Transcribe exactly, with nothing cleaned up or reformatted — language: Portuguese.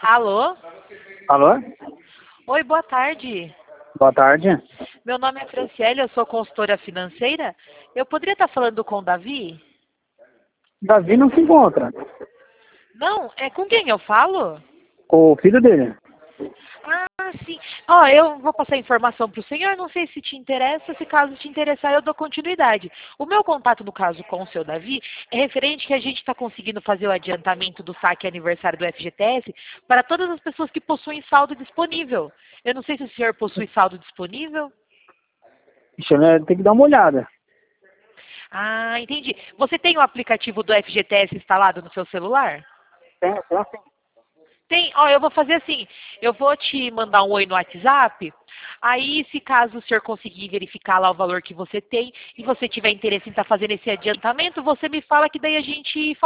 Alô? Alô? Oi, boa tarde. Boa tarde. Meu nome é Franciele, eu sou consultora financeira. Eu poderia estar falando com o Davi? Davi não se encontra. Não, é com quem eu falo? Com o filho dele. Ah, sim. Ó, eu vou passar a informação para o senhor, não sei se te interessa, se caso te interessar eu dou continuidade. O meu contato, no caso, com o seu Davi, é referente que a gente está conseguindo fazer o adiantamento do saque aniversário do F G T S para todas as pessoas que possuem saldo disponível. Eu não sei se o senhor possui saldo disponível. Deixa eu ter que dar uma olhada. Ah, entendi. Você tem o aplicativo do F G T S instalado no seu celular? Tem, tem sim. Tem, ó, eu vou fazer assim, eu vou te mandar um oi no WhatsApp, aí se caso o senhor conseguir verificar lá o valor que você tem e você tiver interesse em estar fazendo esse adiantamento, você me fala que daí a gente faz